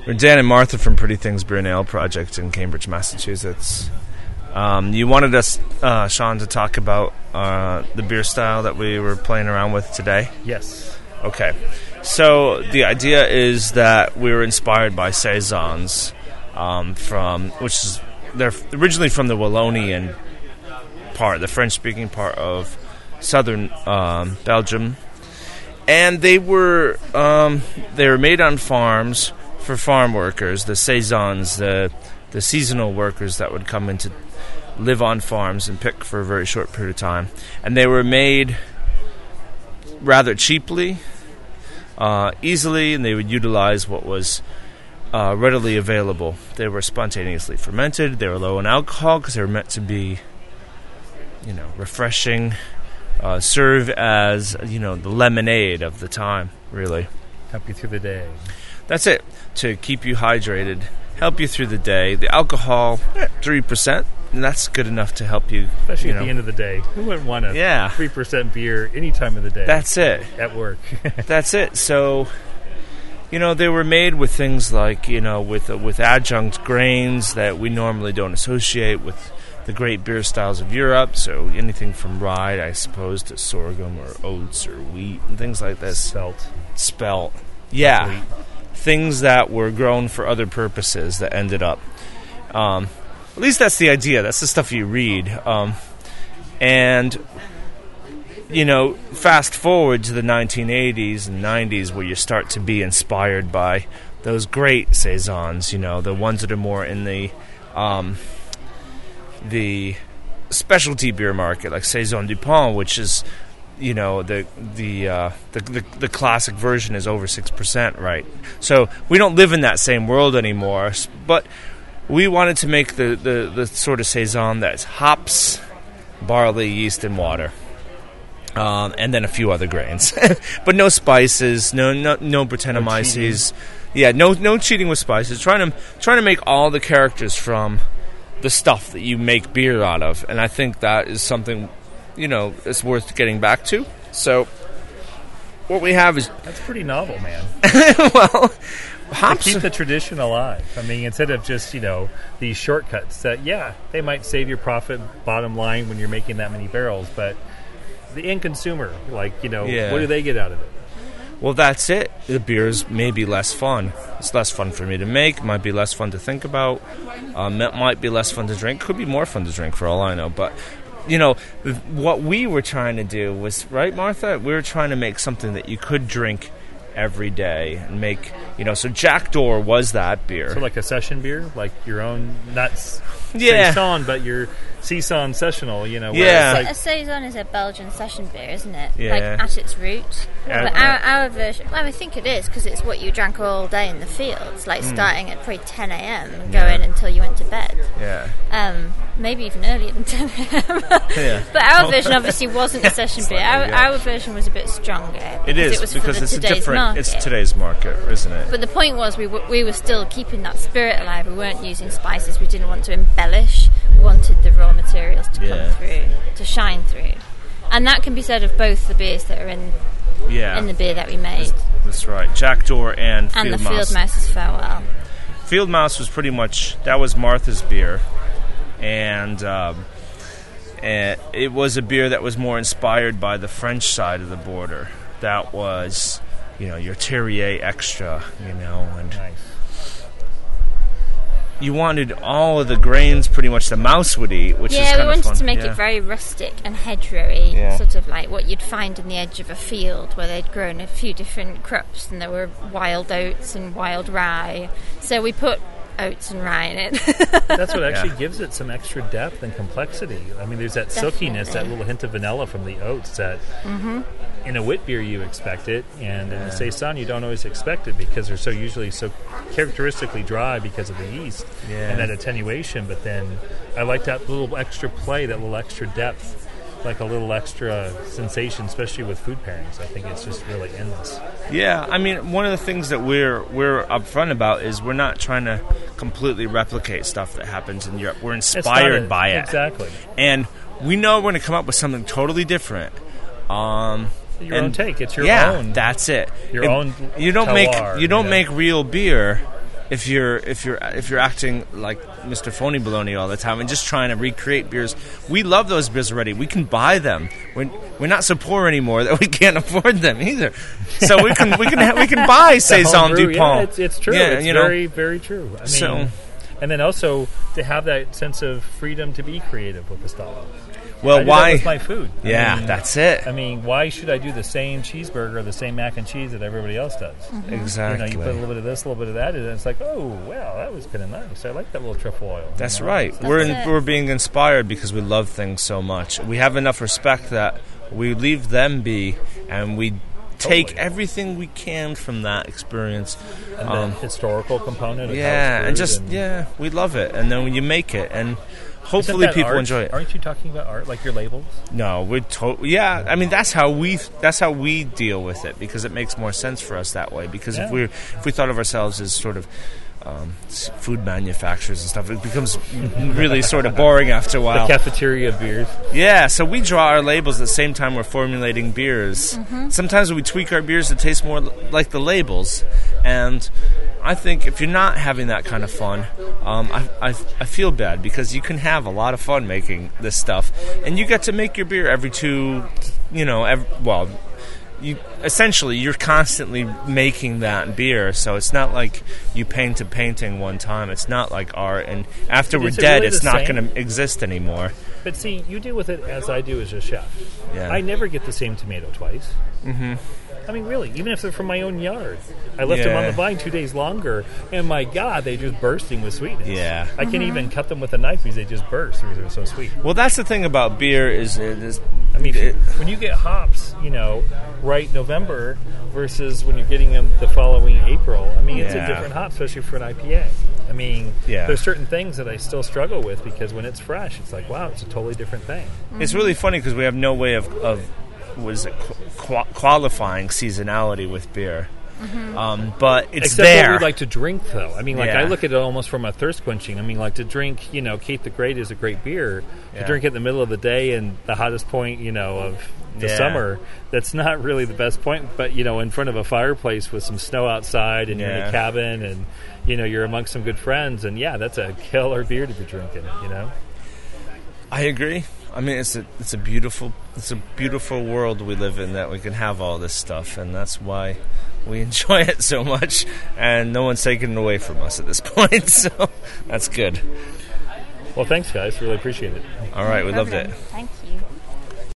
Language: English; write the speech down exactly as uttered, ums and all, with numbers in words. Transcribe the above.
We're Dan and Martha from Pretty Things Beer and Ale Project in Cambridge, Massachusetts. Um, you wanted us, uh, Sean, to talk about uh, the beer style that we were playing around with today? Yes. Okay. So the idea is that we were inspired by saisons, um, from which is they're originally from the Wallonian part, the French-speaking part of southern um, Belgium, and they were um, they were made on farms for farm workers, the saisons, the the seasonal workers that would come in to live on farms and pick for a very short period of time. And they were made rather cheaply, uh, easily, and they would utilize what was uh, readily available. They were spontaneously fermented. They were low in alcohol because they were meant to be, you know, refreshing, uh, serve as, you know, the lemonade of the time, really. Help you through the day. That's it, to keep you hydrated, help you through the day. The alcohol, three percent, and that's good enough to help you. Especially you at know. the end of the day. Who wouldn't want a Yeah. three percent beer any time of the day? That's it. At work. That's it. So, you know, they were made with things like, you know, with uh, with adjunct grains that we normally don't associate with the great beer styles of Europe. So anything from rye, I suppose, to sorghum or oats or wheat and things like this. Spelt. Spelt. Yeah. Things that were grown for other purposes that ended up. Um, at least that's the idea. That's the stuff you read. Um, and, you know, fast forward to the nineteen eighties and nineties where you start to be inspired by those great saisons, you know, the ones that are more in the um, the specialty beer market, like Saison du Pont, which is, you know, the the, uh, the the the classic version is over six percent, right? So we don't live in that same world anymore, but we wanted to make the, the, the sort of saison that's hops, barley, yeast, and water, um, and then a few other grains, but no spices, no no no Brettanomyces, yeah, no no cheating with spices. Trying to trying to make all the characters from the stuff that you make beer out of, and I think that is something, you know, it's worth getting back to. So what we have is... That's pretty novel, man. Well, hops... To keep the tradition alive. I mean, instead of just, you know, these shortcuts that, yeah, they might save your profit bottom line when you're making that many barrels, but the end consumer, like, you know, Yeah. what do they get out of it? Well, that's it. The beers may be less fun. It's less fun for me to make. Might be less fun to think about. Um, it might be less fun to drink. Could be more fun to drink for all I know, but... You know, what we were trying to do was, right, Martha? We were trying to make something that you could drink every day and make, you know, so Jackdaw was that beer. So like a session beer? Like your own, not yeah. saison, but your saison sessional, you know? Where Yeah. it's like, A saison is a Belgian session beer, isn't it? Yeah. Like, at its root. Yeah. But our, our version, well, I think it is, because it's what you drank all day in the fields, like Mm. starting at probably ten a.m. and Yeah. going until you went to bed. Yeah. Um, maybe even earlier than ten a.m. Yeah. But our version obviously wasn't a session beer. Our, yeah. our version was a bit stronger. It because is, it was because for the it's a today's different... market. It's today's market, isn't it? But the point was we, w- we were still keeping that spirit alive. We weren't using spices. We didn't want to embellish. We wanted the raw materials to Yeah. come through, to shine through. And that can be said of both the beers that are in Yeah. in the beer that we made. That's right. Jackdaw and, And the Field Mouse. Field Mouse's Farewell. Field Mouse was pretty much... That was Martha's beer. And... Um, and it was a beer that was more inspired by the French side of the border. That was, you know, your Terrier Extra, you know, and nice. you wanted all of the grains pretty much the mouse would eat, which is Yeah, kind we of wanted fun. to make yeah. it very rustic and hedgerowy, Yeah. sort of like what you'd find in the edge of a field where they'd grown a few different crops and there were wild oats and wild rye. So we put oats and rye in it. That's what actually Yeah. gives it some extra depth and complexity. I mean, there's that Definitely. silkiness, that little hint of vanilla from the oats that Mm-hmm. in a wit beer you expect it, and in a saison you don't always expect it because they're so usually so characteristically dry because of the yeast Yeah. and that attenuation. But then I like that little extra play, that little extra depth, like a little extra sensation, especially with food pairings. I think it's just really in this. Yeah, I mean, one of the things that we're we're upfront about is we're not trying to completely replicate stuff that happens in Europe. We're inspired it. by it. Exactly. And we know we're going to come up with something totally different. Um, Your and own take. It's your yeah, own. that's it. Your It- own You don't terroir, make you don't you know? make real beer if you're if you're if you're acting like Mister Phony Baloney all the time and just trying to recreate beers, we love those beers already. We can buy them. We're, we're not so poor anymore that we can't afford them either. So we can we can ha- we can buy Saison Homebrew, Dupont. Yeah, it's, it's true. Yeah, it's you know. very very true. I mean, So- and then also to have that sense of freedom to be creative with the style. Well, I do that why? with my food. I Yeah, mean, that's it. I mean, why should I do the same cheeseburger or the same mac and cheese that everybody else does? Exactly. You know, you put a little bit of this, a little bit of that, and it's like, oh, wow, that was kind of nice. I like that little truffle oil. That's you know? right. So- We're in, That's it. we're being inspired because we love things so much. We have enough respect that we leave them be, and we take Totally. everything we can from that experience. and Um, the historical component. Of how yeah, it's and brewed just and yeah, we love it. And then when you make it, and Isn't hopefully that people art? enjoy it. Aren't you talking about art, like your labels? No, we're to- yeah. I mean, that's how we that's how we deal with it because it makes more sense for us that way. Because Yeah. if we if we thought of ourselves as sort of um, s- food manufacturers and stuff, it becomes really sort of boring after a while. The cafeteria beers. Yeah, so we draw our labels at the same time we're formulating beers. Sometimes we tweak our beers to taste more l- like the labels. And I think if you're not having that kind of fun, um, I, I, I feel bad because you can have a lot of fun making this stuff. And you get to make your beer every two, you know, every, well, you essentially you're constantly making that beer, so it's not like you paint a painting one time. It's not like art, and after we're Is it dead, really it's the not same? going to exist anymore. But see, you deal with it as I do as a chef. Yeah. I never get the same tomato twice. Mm-hmm. I mean, really, even if they're from my own yard. I left them on Yeah. the vine two days longer, and my God, they're just bursting with sweetness. Yeah. I can't even cut them with a knife because they just burst because they're so sweet. Well, that's the thing about beer is, is I mean, it, when you get hops, you know, right November versus when you're getting them the following April, I mean, it's a Yeah. different hop, especially for an I P A. I mean, Yeah. there's certain things that I still struggle with because when it's fresh, it's like, wow, it's a totally different thing. it's really funny because we have no way of, of what is it, qu- qualifying seasonality with beer. Um, but it's Except there. what we like to drink, though. I mean, like, Yeah. I look at it almost from a thirst quenching. I mean, like, to drink, you know, Kate the Great is a great beer. Yeah. To drink it in the middle of the day and the hottest point, you know, of the Yeah. summer, that's not really the best point. But, you know, in front of a fireplace with some snow outside and you're in Yeah. a cabin and, you know, you're amongst some good friends. And, yeah, that's a killer beer to be drinking, you know? I agree. I mean, it's a it's a beautiful it's a beautiful world we live in that we can have all this stuff, and that's why we enjoy it so much. And no one's taking it away from us at this point, so that's good. Well, thanks, guys. Really appreciate it. All right, we loved it. Thank you.